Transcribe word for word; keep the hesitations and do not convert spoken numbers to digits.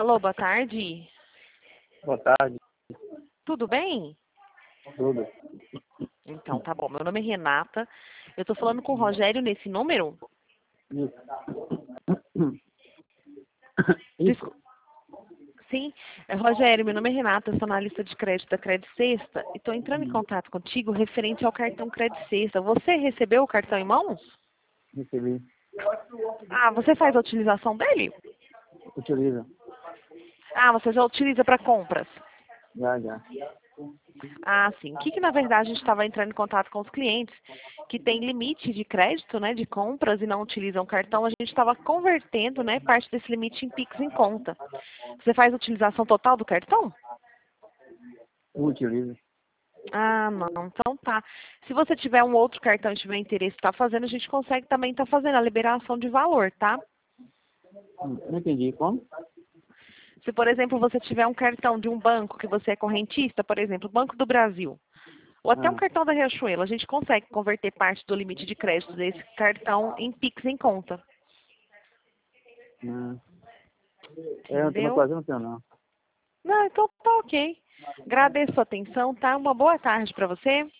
Alô, boa tarde. Boa tarde, Tudo bem? tudo. Então, tá bom. Meu nome é Renata. Eu tô falando com o Rogério nesse número? Isso. Isso. Desculpa. Sim. É, Rogério, meu nome é Renata, eu sou analista de crédito da Crédito Sexta e estou entrando em contato contigo referente ao cartão Crédito Sexta. Você recebeu o cartão em mãos? Recebi. Ah, você faz a utilização dele? Utiliza. Ah, você já utiliza para compras? Já, já. Ah, sim. O que, que na verdade a gente estava entrando em contato com os clientes que tem limite de crédito, né, de compras e não utilizam cartão, a gente estava convertendo, né, parte desse limite em Pix em conta. Você faz a utilização total do cartão? Utiliza. Ah, não. Então tá. Se você tiver um outro cartão e tiver interesse em estar fazendo, a gente consegue também estar fazendo a liberação de valor, tá? Hum, Não entendi. Como? Se, por exemplo, você tiver um cartão de um banco que você é correntista, por exemplo, Banco do Brasil, ou até um Ah, cartão da Riachuelo, a gente consegue converter parte do limite de crédito desse cartão em Pix em conta. não. É, eu tô no Entendeu? Brasil, não tenho não. Não, então tá ok. Agradeço a sua atenção, tá? Uma boa tarde para você.